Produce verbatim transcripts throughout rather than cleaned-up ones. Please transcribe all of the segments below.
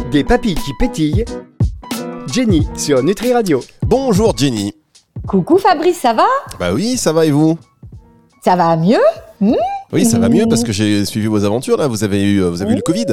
Des papilles qui pétillent. Jenny sur Nutri Radio. Bonjour Jenny. Coucou Fabrice, ça va ? Bah oui, ça va et vous ? Ça va mieux ? mmh Oui, ça va mieux parce que j'ai suivi vos aventures là. Vous avez eu, vous avez eu le Covid.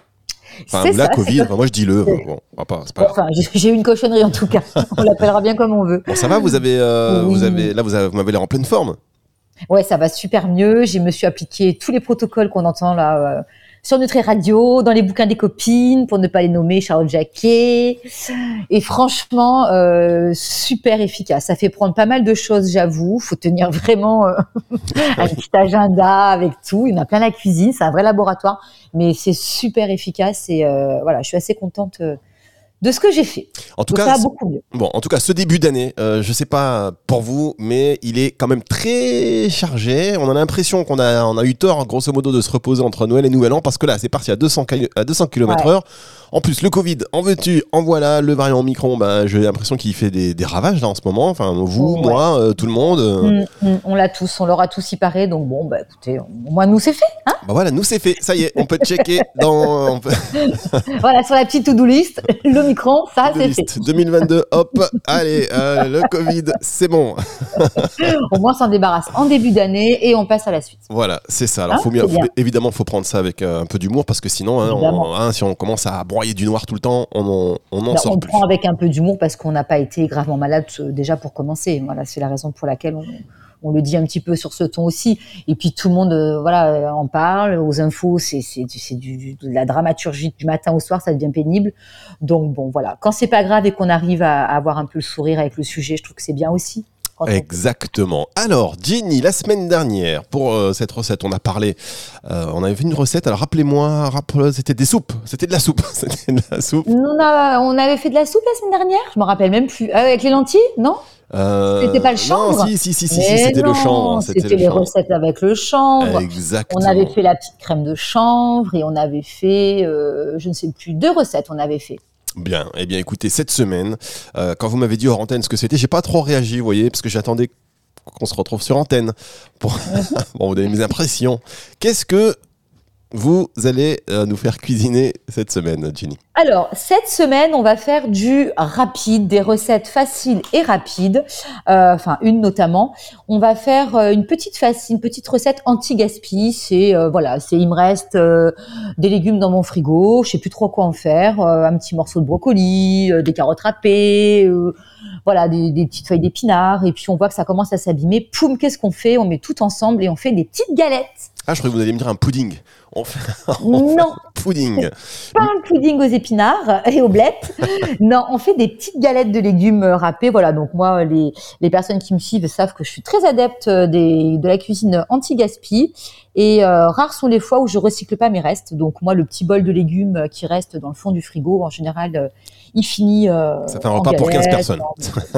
Enfin, c'est la ça, Covid. c'est Enfin, moi je dis le. Bon, on va pas, c'est pas grave. Enfin, j'ai, j'ai eu une cochonnerie en tout cas. On l'appellera bien comme on veut. Bon, ça va. Vous avez, euh, Oui. vous avez, là, vous, avez, vous m'avez l'air en pleine forme. Ouais, ça va super mieux. Je me suis appliqué tous les protocoles qu'on entend là euh, sur Nutri Radio, dans les bouquins des copines, pour ne pas les nommer, Charlotte Jacquet. Et franchement, euh, super efficace. Ça fait prendre pas mal de choses, j'avoue. Faut tenir vraiment euh, un petit agenda avec tout. Il y en a plein la cuisine. C'est un vrai laboratoire, mais c'est super efficace. Et euh, voilà, je suis assez contente euh, de ce que j'ai fait. En tout Donc, cas, ça va beaucoup mieux. bon, en tout cas, ce début d'année, euh, je sais pas pour vous, mais il est quand même très chargé. On a l'impression qu'on a, on a eu tort, grosso modo, de se reposer entre Noël et Nouvel An, parce que là, c'est parti à deux cents kilomètres heure. En plus, le Covid, en veux-tu, en voilà, le variant Omicron, bah, j'ai l'impression qu'il fait des, des ravages là en ce moment. Enfin, vous, Ouais. moi, euh, tout le monde. euh, Mmh, mmh, on l'a tous, on l'aura tous y paré. Donc bon, bah écoutez, au moins nous c'est fait. Hein Bah voilà, nous c'est fait. Ça y est, on peut checker dans on peut- Voilà, sur la petite to-do list, l'Omicron, ça de c'est liste. deux mille vingt-deux, hop, allez, euh, le Covid, c'est bon. fait. Au moins on s'en débarrasse en début d'année et on passe à la suite. Voilà, c'est ça. Alors, Hein, faut mieux, c'est bien. faut- évidemment, faut prendre ça avec euh, un peu d'humour parce que sinon, hein, on, Évidemment. hein, si on commence à broyer du noir tout le temps, on n'en on en Bah, sort on plus. prend avec un peu d'humour parce qu'on n'a pas été gravement malade euh, déjà pour commencer. Voilà, c'est la raison pour laquelle on, on le dit un petit peu sur ce ton aussi. Et puis tout le monde, euh, voilà, euh, en parle. Aux infos, c'est c'est du- c'est du, du- de la dramaturgie du matin au soir, ça devient pénible. Donc bon, voilà. Quand c'est pas grave et qu'on arrive à, à avoir un peu le sourire avec le sujet, je trouve que c'est bien aussi. Quand on- Exactement. Alors, Jenny, la semaine dernière, pour euh, cette recette, on a parlé, euh, on avait fait une recette. Alors, rappelez-moi, rappelez, c'était des soupes. C'était de la soupe. C'était de la soupe. On, a, on avait fait de la soupe la semaine dernière. Je me rappelle même plus. Ah, avec les lentilles, non ? Euh, C'était pas le chanvre. Non, si, si, si, si, Mais si, c'était non, le chanvre. C'était, le les chanvre. recettes avec le chanvre. Exactement. On avait fait la petite crème de chanvre et on avait fait, euh, je ne sais plus, deux recettes on avait fait. Bien, eh bien écoutez, cette semaine, euh, quand vous m'avez dit hors antenne ce que c'était, j'ai pas trop réagi, vous voyez, parce que j'attendais qu'on se retrouve sur antenne. Pour... bon, vous avez mes impressions. Qu'est-ce que vous allez euh, nous faire cuisiner cette semaine, Jenny ? Alors, cette semaine, on va faire du rapide, des recettes faciles et rapides, euh, enfin une notamment. On va faire euh, une petite facile, une petite recette anti-gaspi. C'est euh, voilà, c'est il me reste euh, des légumes dans mon frigo, je sais plus trop quoi en faire, euh, un petit morceau de brocoli, euh, des carottes râpées, euh, voilà, des, des petites feuilles d'épinards. Et puis on voit que ça commence à s'abîmer. Poum, qu'est-ce qu'on fait ? On met tout ensemble et on fait des petites galettes. Ah, je croyais que vous alliez me dire un pudding. On fait, on fait Non. un pudding. Pas un pudding aux épinards et aux blettes. Non, on fait des petites galettes de légumes euh, râpés. Voilà, donc moi, les, les personnes qui me suivent savent que je suis très adepte euh, des, de la cuisine anti-gaspi. Et euh, rares sont les fois où je recycle pas mes restes. Donc moi, le petit bol de légumes euh, qui reste dans le fond du frigo, en général, euh, il finit euh, Ça fait un en repas pour quinze galette, personnes. en-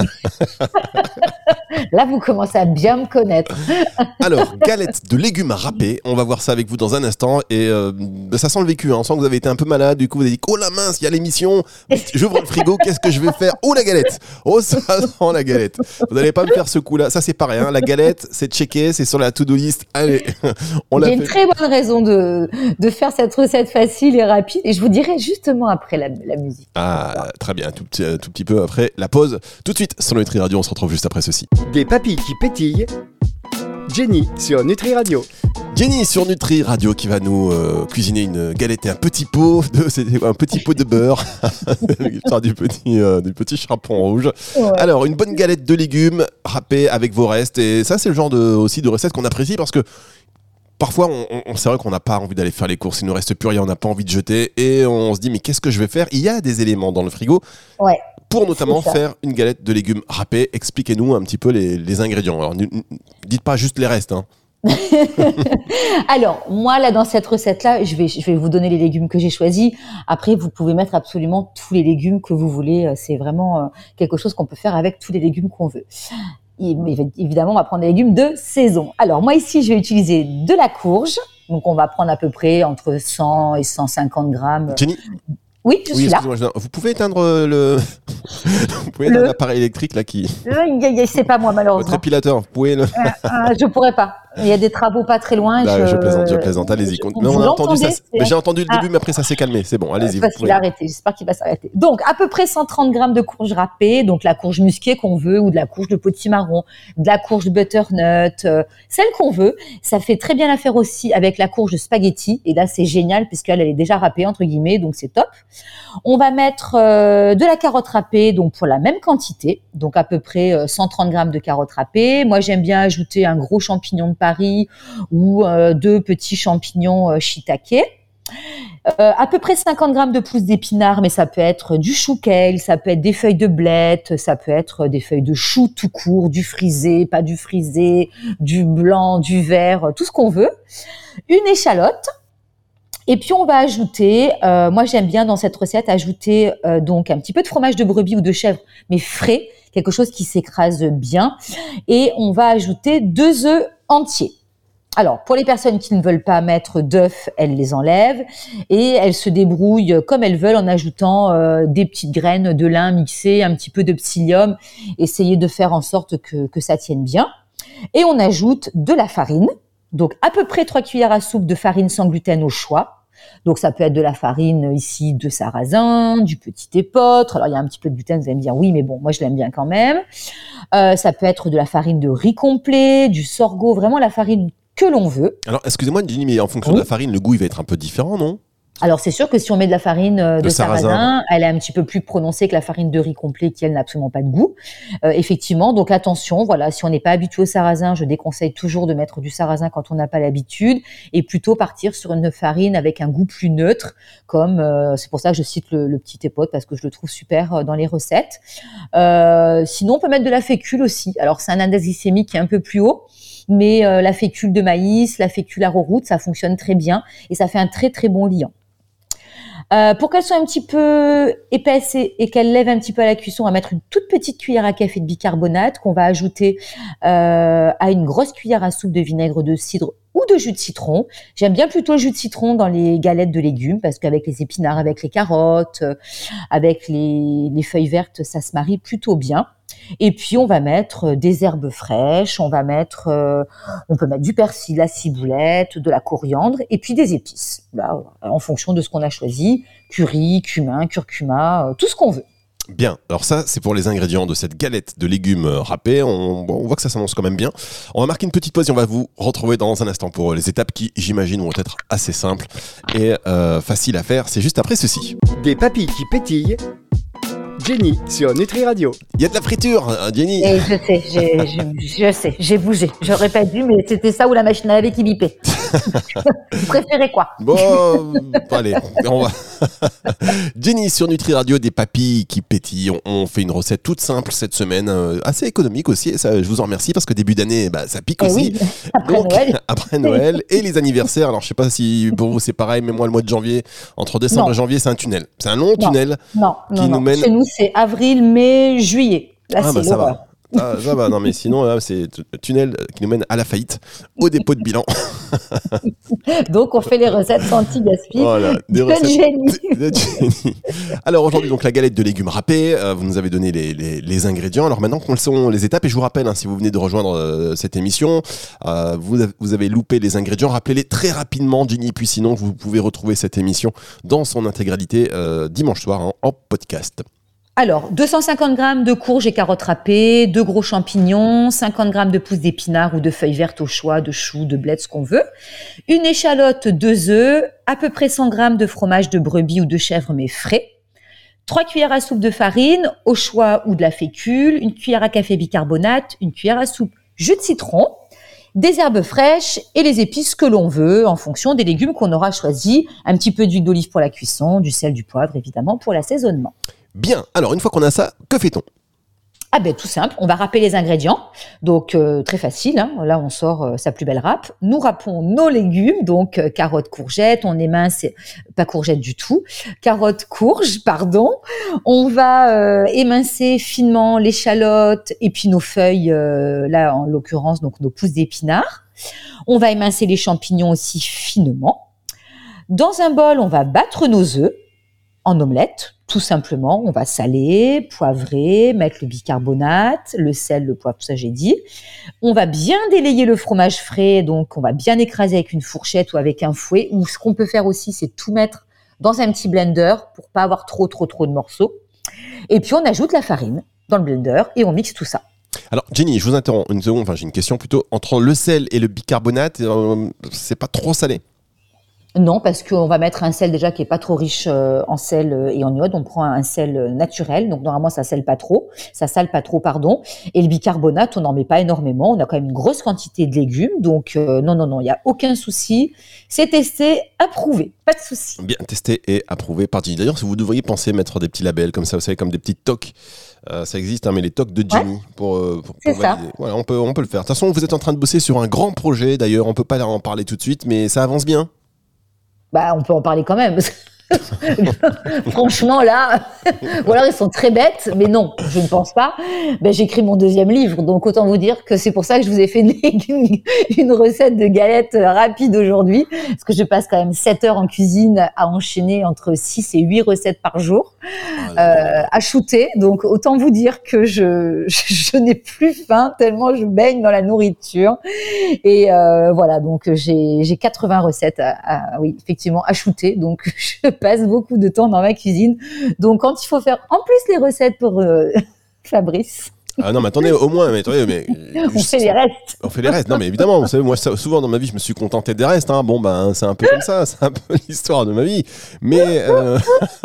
Là, vous commencez à bien me connaître. Alors, galette de légumes râpés, on va voir ça avec vous dans un instant. Et euh, ça sent le vécu, hein. On sent que vous avez été un peu malade. Du coup, vous avez dit, oh la mince, il y a l'émission. J'ouvre le frigo, qu'est-ce que je vais faire ? Oh, la galette. Oh, ça sent la galette. Vous n'allez pas me faire ce coup-là. Ça, c'est pareil, hein. La galette, c'est checké, c'est sur la to-do list. Allez, on Il y l'a a une fait. très bonne raison de, de faire cette recette facile et rapide. Et je vous dirai justement après la, la musique. Ah, très bien, tout petit, tout petit peu après la pause. Tout de suite sur Nutri Radio, on se retrouve juste après ceci. Des papilles qui pétillent. Jenny sur Nutri Radio. Jenny sur Nutri Radio qui va nous euh, cuisiner une galette et un petit pot de, c'est un petit pot de beurre, l'histoire du petit, euh, du petit chapon rouge. Ouais. Alors, une bonne galette de légumes râpée avec vos restes. Et ça, c'est le genre de, aussi de recette qu'on apprécie parce que parfois, on, on, c'est vrai qu'on n'a pas envie d'aller faire les courses, il ne nous reste plus rien, on n'a pas envie de jeter et on se dit mais qu'est-ce que je vais faire ? Il y a des éléments dans le frigo Ouais. pour notamment C'est ça. faire une galette de légumes râpés. Expliquez-nous un petit peu les, les ingrédients. Alors, n- n- dites pas juste les restes. Hein. Alors, moi, là, dans cette recette-là, je vais, je vais vous donner les légumes que j'ai choisis. Après, vous pouvez mettre absolument tous les légumes que vous voulez. C'est vraiment euh, quelque chose qu'on peut faire avec tous les légumes qu'on veut. Et, mais évidemment, on va prendre des légumes de saison. Alors, moi, ici, je vais utiliser de la courge. Donc, on va prendre à peu près entre cent et cent cinquante grammes. Jenny ? Oui, je Oui, suis là. excusez-moi, je- vous pouvez éteindre le, vous pouvez éteindre Le- l'appareil électrique là qui, Euh, C'est pas moi, votre malheureusement. épilateur, vous pouvez le. Euh, euh, je pourrais pas. Il y a des travaux pas très loin. Bah, je... je plaisante, je plaisante. Allez-y. Je... Mais on a entendu ça. C'est... Mais j'ai entendu le début, ah. mais après ça s'est calmé. C'est bon, allez-y. Parce qu'il a arrêté. J'espère qu'il va s'arrêter. Donc, à peu près cent trente grammes de courge râpée, donc la courge musquée qu'on veut, ou de la courge de potimarron, de la courge butternut, euh, celle qu'on veut. Ça fait très bien l'affaire aussi avec la courge spaghetti. Et là, c'est génial puisqu'elle elle est déjà râpée entre guillemets, donc c'est top. On va mettre euh, de la carotte râpée, donc pour la même quantité, donc à peu près euh, cent trente grammes de carottes râpées. Moi, j'aime bien ajouter un gros champignon de Paris ou euh, deux petits champignons euh, shiitake. Euh, à peu près cinquante grammes de pousses d'épinards, mais ça peut être du chou kale, ça peut être des feuilles de blette, ça peut être des feuilles de chou tout court, du frisé, pas du frisé, du blanc, du vert, tout ce qu'on veut. Une échalote. Et puis on va ajouter, euh, moi j'aime bien dans cette recette ajouter euh, donc un petit peu de fromage de brebis ou de chèvre, mais frais, quelque chose qui s'écrase bien. Et on va ajouter deux œufs entiers. Alors pour les personnes qui ne veulent pas mettre d'œufs, elles les enlèvent et elles se débrouillent comme elles veulent en ajoutant euh, des petites graines de lin mixées, un petit peu de psyllium, essayer de faire en sorte que, que ça tienne bien. Et on ajoute de la farine. Donc, à peu près trois cuillères à soupe de farine sans gluten au choix. Donc, ça peut être de la farine ici de sarrasin, du petit épeautre. Alors, il y a un petit peu de gluten, vous allez me dire oui, mais bon, moi, je l'aime bien quand même. Euh, ça peut être de la farine de riz complet, du sorgho, vraiment la farine que l'on veut. Alors, excusez-moi, Jenny, mais en fonction oui. de la farine, le goût, il va être un peu différent, non ? Alors, c'est sûr que si on met de la farine de, de sarrasin, sarrasin, elle est un petit peu plus prononcée que la farine de riz complet qui, elle, n'a absolument pas de goût. Euh, effectivement, donc attention, voilà, si on n'est pas habitué au sarrasin, je déconseille toujours de mettre du sarrasin quand on n'a pas l'habitude et plutôt partir sur une farine avec un goût plus neutre, comme, euh, c'est pour ça que je cite le, le petit épeautre parce que je le trouve super dans les recettes. Euh, sinon, on peut mettre de la fécule aussi. Alors, c'est un index glycémique qui est un peu plus haut, mais euh, la fécule de maïs, la fécule arrowroot, ça fonctionne très bien et ça fait un très, très bon liant. Euh, pour qu'elle soit un petit peu épaisse et, et qu'elle lève un petit peu à la cuisson, on va mettre une toute petite cuillère à café de bicarbonate qu'on va ajouter euh, à une grosse cuillère à soupe de vinaigre de cidre ou de jus de citron. J'aime bien plutôt le jus de citron dans les galettes de légumes parce qu'avec les épinards, avec les carottes, euh, avec les, les feuilles vertes, ça se marie plutôt bien. Et puis on va mettre des herbes fraîches, on va mettre, euh, on peut mettre du persil, la ciboulette, de la coriandre et puis des épices. Là, en fonction de ce qu'on a choisi, curry, cumin, curcuma, euh, tout ce qu'on veut. Bien, alors ça c'est pour les ingrédients de cette galette de légumes râpés, on, bon, on voit que ça s'annonce quand même bien. On va marquer une petite pause et on va vous retrouver dans un instant pour les étapes qui j'imagine vont être assez simples et euh, faciles à faire, c'est juste après ceci. Des papilles qui pétillent, Jenny sur Nutri Radio. Il y a de la friture, hein, Jenny. Et je sais, j'ai, je, je sais, j'ai bougé. J'aurais pas dû, mais c'était ça ou la machine à laver qui bipait. Vous préférez quoi ? Bon, allez, on va. Jenny sur Nutri Radio, des papilles qui pétillent. On, on fait une recette toute simple cette semaine, euh, assez économique aussi. Et ça, je vous en remercie parce que début d'année, bah, ça pique et aussi. Oui, après Donc, Noël. Après Noël et les anniversaires. Alors, je sais pas si pour vous c'est pareil, mais moi, le mois de janvier, entre décembre non. et janvier, c'est un tunnel. C'est un long non. tunnel non, qui non, nous non. mène. Chez nous, c'est avril, mai, juillet. Là, ah, c'est bah, ça l'horreur. va. Ah, ça va, non mais sinon là, c'est un tunnel qui nous mène à la faillite, au dépôt de bilan. Donc on fait les recettes anti-gaspi voilà, des de recettes Jenny. de Jenny. Alors aujourd'hui donc la galette de légumes râpés, euh, vous nous avez donné les, les, les ingrédients. Alors maintenant quelles sont les étapes et je vous rappelle hein, si vous venez de rejoindre euh, cette émission, euh, vous, avez, vous avez loupé les ingrédients, rappelez-les très rapidement Jenny, puis sinon vous pouvez retrouver cette émission dans son intégralité euh, dimanche soir hein, en podcast. Alors, deux cent cinquante grammes de courges et carottes râpées, deux gros champignons, cinquante grammes de pousses d'épinards ou de feuilles vertes au choix, de choux, de blettes, ce qu'on veut, une échalote, deux œufs, à peu près cent grammes de fromage de brebis ou de chèvre mais frais, trois cuillères à soupe de farine au choix ou de la fécule, une cuillère à café bicarbonate, une cuillère à soupe jus de citron, des herbes fraîches et les épices que l'on veut en fonction des légumes qu'on aura choisis, un petit peu d'huile d'olive pour la cuisson, du sel, du poivre évidemment pour l'assaisonnement. Bien, alors une fois qu'on a ça, que fait-on ? Ah ben tout simple, on va râper les ingrédients, donc euh, très facile, hein. Là on sort euh, sa plus belle râpe. Nous râpons nos légumes, donc euh, carottes, courgettes, on émince, pas courgettes du tout, carottes, courges, pardon. On va euh, émincer finement l'échalote et puis nos feuilles, euh, là en l'occurrence donc nos pousses d'épinards. On va émincer les champignons aussi finement. Dans un bol, on va battre nos œufs. en omelette, tout simplement. On va saler, poivrer, mettre le bicarbonate, le sel, le poivre, tout ça j'ai dit. On va bien délayer le fromage frais, donc on va bien écraser avec une fourchette ou avec un fouet. Ou ce qu'on peut faire aussi, c'est tout mettre dans un petit blender pour pas avoir trop, trop, trop de morceaux. Et puis on ajoute la farine dans le blender et on mixe tout ça. Alors Jenny, je vous interromps une seconde, enfin j'ai une question plutôt. Entre le sel et le bicarbonate, euh, c'est pas trop salé? Non, parce qu'on va mettre un sel déjà qui est pas trop riche euh, en sel et en iode. On prend un sel naturel, donc normalement ça sale pas trop, ça sale pas trop, pardon. Et le bicarbonate, on n'en met pas énormément. On a quand même une grosse quantité de légumes, donc euh, non, non, non, il y a aucun souci. C'est testé, approuvé, pas de souci. Bien testé et approuvé par Jenny. D'ailleurs, si vous devriez penser mettre des petits labels comme ça, vous savez, comme des petites toques. Euh, ça existe, hein, mais les toques de Jenny ouais, pour, euh, pour, pour c'est ça. Voilà, on peut, on peut le faire. De toute façon, vous êtes en train de bosser sur un grand projet. D'ailleurs, on peut pas en parler tout de suite, mais ça avance bien. Bah, on peut en parler quand même. Franchement, là, ou alors ils sont très bêtes, mais non, je ne pense pas. Ben, j'écris mon deuxième livre, donc autant vous dire que c'est pour ça que je vous ai fait une, une recette de galettes rapide aujourd'hui, parce que je passe quand même sept heures en cuisine à enchaîner entre six et huit recettes par jour, euh, à shooter. Donc autant vous dire que je, je, je n'ai plus faim tellement je baigne dans la nourriture. Et euh, voilà, donc j'ai, j'ai quatre-vingts recettes à, à, oui, effectivement, à shooter. Donc je passe beaucoup de temps dans ma cuisine. Donc, quand il faut faire en plus les recettes pour euh, Fabrice. Ah non, mais attendez, au moins, mais attendez, mais. On fait les restes. On fait les restes. Non, mais évidemment, vous savez, moi, souvent dans ma vie, je me suis contenté des restes. Hein. Bon, ben, c'est un peu comme ça, c'est un peu l'histoire de ma vie. Mais, euh...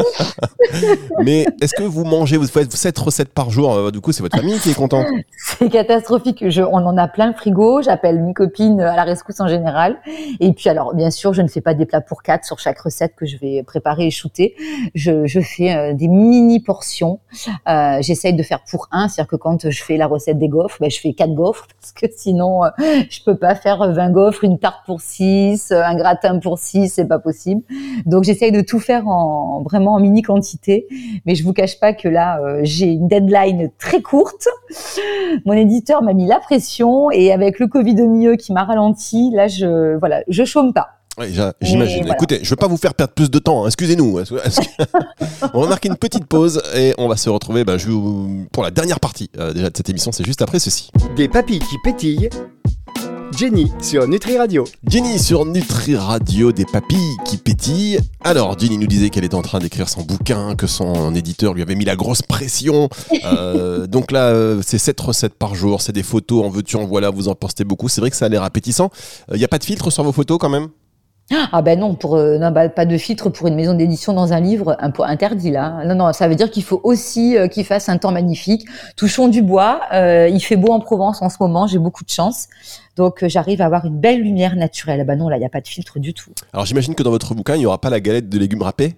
mais est-ce que vous mangez, vous faites sept recettes par jour? Du coup, c'est votre famille qui est contente? C'est catastrophique. Je, on en a plein le frigo. J'appelle une copine à la rescousse en général. Et puis, alors, bien sûr, je ne fais pas des plats pour quatre sur chaque recette que je vais préparer et shooter. Je, je fais euh, des mini portions. Euh, j'essaye de faire pour un, c'est-à-dire que quand je fais la recette des gaufres, ben, je fais quatre gaufres parce que sinon euh, je peux pas faire vingt gaufres, une tarte pour six, un gratin pour six, c'est pas possible. Donc j'essaye de tout faire en vraiment en mini quantité, mais je vous cache pas que là euh, j'ai une deadline très courte. Mon éditeur m'a mis la pression et avec le Covid au milieu qui m'a ralenti, là je voilà, je chôme pas. Oui, j'imagine. Voilà. Écoutez, je ne veux pas vous faire perdre plus de temps. Hein. Excusez-nous. On va marquer une petite pause et on va se retrouver bah, je, pour la dernière partie euh, déjà de cette émission. C'est juste après ceci. Des papilles qui pétillent. Jenny sur Nutri Radio. Jenny sur Nutri Radio, des papilles qui pétillent. Alors, Jenny nous disait qu'elle était en train d'écrire son bouquin, que son éditeur lui avait mis la grosse pression. Euh, donc là, euh, c'est sept recettes par jour, c'est des photos, en veux-tu, en voilà, vous en postez beaucoup. C'est vrai que ça a l'air appétissant. Il euh, n'y a pas de filtre sur vos photos quand même? Ah ben non, pour euh, non, bah, pas de filtre pour une maison d'édition dans un livre, un peu interdit là. Non non, ça veut dire qu'il faut aussi euh, qu'il fasse un temps magnifique. Touchons du bois. Euh, il fait beau en Provence en ce moment, j'ai beaucoup de chance. Donc euh, j'arrive à avoir une belle lumière naturelle. Ah ben non, là il y a pas de filtre du tout. Alors j'imagine que dans votre bouquin il y aura pas la galette de légumes râpés.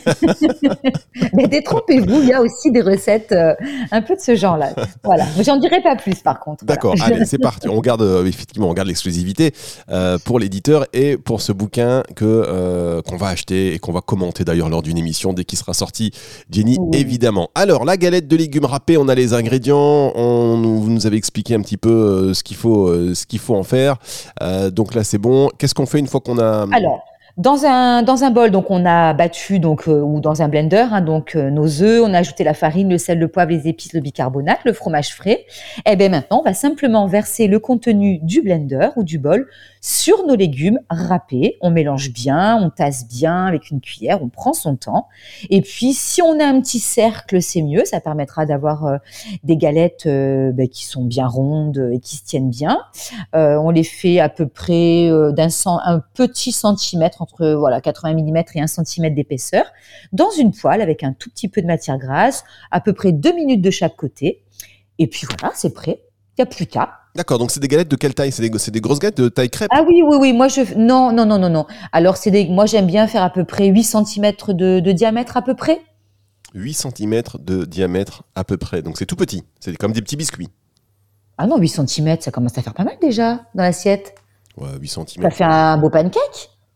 Mais détrompez-vous, il y a aussi des recettes euh, un peu de ce genre-là. Voilà, j'en dirai pas plus par contre. D'accord, voilà. Allez c'est parti. On garde euh, effectivement on garde l'exclusivité euh, pour l'éditeur et pour ce bouquin que euh, qu'on va acheter et qu'on va commenter d'ailleurs lors d'une émission dès qu'il sera sorti. Jenny, oui. Évidemment. Alors la galette de légumes râpés, on a les ingrédients. On vous nous avez expliqué un petit peu euh, ce qu'il faut euh, ce qu'il faut en faire. Euh, donc là, c'est bon. Qu'est-ce qu'on fait une fois qu'on a... Alors, dans un, dans un bol, donc on a battu, donc, euh, ou dans un blender, hein, donc euh, nos œufs, on a ajouté la farine, le sel, le poivre, les épices, le bicarbonate, le fromage frais. Et bien maintenant, on va simplement verser le contenu du blender ou du bol sur nos légumes râpés. On mélange bien, on tasse bien avec une cuillère, on prend son temps. Et puis, si on a un petit cercle, c'est mieux. Ça permettra d'avoir euh, des galettes euh, ben, qui sont bien rondes et qui se tiennent bien. Euh, on les fait à peu près euh, d'un cent, un petit centimètre, entre voilà, quatre-vingts millimètres et un centimètre d'épaisseur, dans une poêle avec un tout petit peu de matière grasse, à peu près deux minutes de chaque côté. Et puis voilà, c'est prêt. Il n'y a plus qu'à. D'accord, donc c'est des galettes de quelle taille? C'est des, c'est des grosses galettes de taille crêpe? Ah oui, oui, oui. Moi, je non, non, non, non, non. Alors, c'est des. Moi, j'aime bien faire à peu près huit centimètres de, de diamètre à peu près. huit centimètres de diamètre à peu près. Donc, c'est tout petit. C'est comme des petits biscuits. Ah non, huit centimètres, ça commence à faire pas mal déjà dans l'assiette. Ouais, huit centimètres. Ça fait un beau pancake.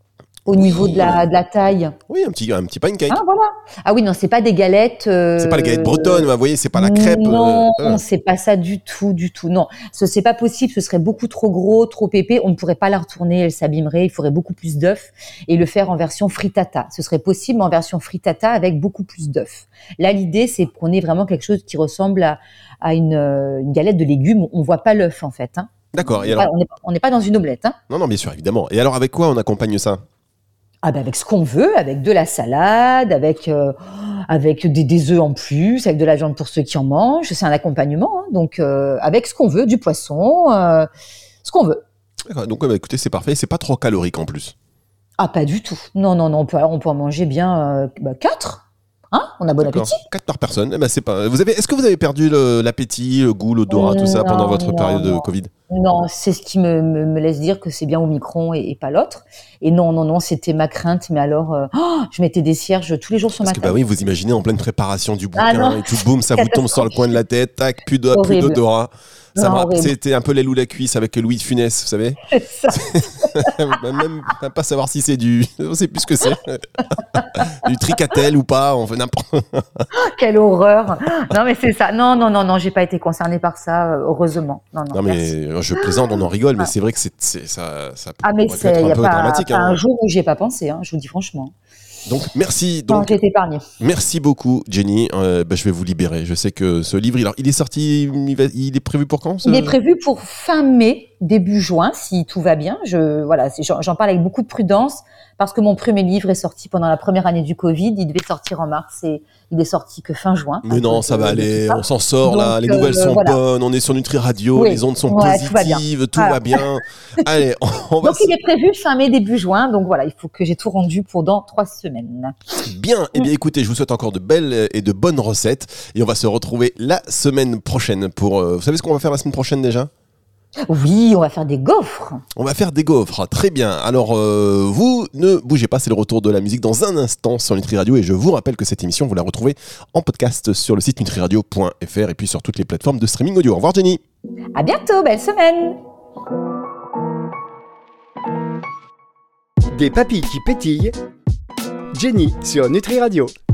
au niveau de la, de la taille. Oui, un petit, un petit pancake. Ah, voilà. Ah oui, non, c'est pas des galettes. Euh... C'est pas les galettes bretonnes, vous voyez, c'est pas la crêpe. Non, euh, euh. c'est pas ça du tout, du tout. Non, ce c'est pas possible. Ce serait beaucoup trop gros, trop épais. On ne pourrait pas la retourner, elle s'abîmerait. Il faudrait beaucoup plus d'œufs et le faire en version frittata. Ce serait possible, mais en version frittata avec beaucoup plus d'œufs. Là, l'idée, c'est qu'on ait vraiment quelque chose qui ressemble à, à une, une galette de légumes. On voit pas l'œuf en fait. Hein. D'accord. Et on alors... n'est pas, pas dans une omelette. Hein. Non, non, bien sûr, évidemment. Et alors, avec quoi on accompagne ça? Ah ben avec ce qu'on veut, avec de la salade, avec euh, avec des, des œufs en plus, avec de la viande pour ceux qui en mangent. C'est un accompagnement, hein, donc euh, avec ce qu'on veut, du poisson, euh, ce qu'on veut. D'accord, donc bah, écoutez, c'est parfait. C'est pas trop calorique en plus. Ah pas du tout. Non non non, on peut on peut en manger bien euh, bah, quatre. Hein, on a bon D'accord. appétit. quatre par personne. Eh ben, c'est pas. Vous avez. Est-ce que vous avez perdu le, l'appétit, le goût, l'odorat, tout ça Non, pendant votre non, période non. de Covid? Non, c'est ce qui me, me, me laisse dire que c'est bien Omicron et, et pas l'autre. Et non, non, non, c'était ma crainte. Mais alors, euh, oh, je mettais des cierges tous les jours sur Parce ma que table. bah oui, vous imaginez en pleine préparation du bouquin Ah non, et tout, boum, ça vous tombe sur le coin de la tête, tac, plus d'o- plus Horrible. d'odorat. Ça Non, me rappelle- horrible. c'était un peu les loups la cuisse avec Louis de Funès, vous savez. C'est ça. Même même pas savoir si c'est du, on sait plus ce que c'est, du tricatel ou pas, on fait n'importe. Quelle horreur. Non, mais c'est ça. Non, non, non, non, j'ai pas été concernée par ça, euh, heureusement. Non, non, Non mais merci. je plaisante, on en rigole, mais Ah. c'est vrai que c'est, c'est ça, ça Ah, mais aurait pu c'est, être il un y a peu pas, dramatique. pas hein. un jour où j'y ai pas pensé, hein, je vous dis franchement. Donc merci, Non, donc j'ai été épargnée. merci beaucoup Jenny. Euh, bah, je vais vous libérer. Je sais que ce livre, alors il est sorti, il, va- il est prévu pour quand ce... Il est prévu pour fin mai, début juin, si tout va bien. Je, voilà, c'est- j'en, j'en parle avec beaucoup de prudence parce que mon premier livre est sorti pendant la première année du Covid. Il devait sortir en mars et il est sorti que fin juin. Mais à non, cause ça de- va de aller, tout ça. on s'en sort là, Donc, les nouvelles euh, sont voilà. bonnes, on est sur Nutri Radio, Oui. les ondes sont Ouais, tout va bien. positives, tout Voilà. va bien. Allez, on, on va Donc il est prévu fin mai, début juin. Donc voilà, il faut que j'ai tout rendu pour dans trois semaines. se... bien. Eh bien écoutez, je vous souhaite encore de belles et de bonnes recettes et on va se retrouver la semaine prochaine pour... euh, vous savez ce qu'on va faire la semaine prochaine déjà? Oui, on va faire des gaufres. On va faire des gaufres, très bien. Alors, euh, vous ne bougez pas, c'est le retour de la musique dans un instant sur Nutri Radio. Et je vous rappelle que cette émission, vous la retrouvez en podcast sur le site nutriradio point f r et puis sur toutes les plateformes de streaming audio. Au revoir Jenny. À bientôt, belle semaine. Des papilles qui pétillent. Jenny sur Nutri Radio.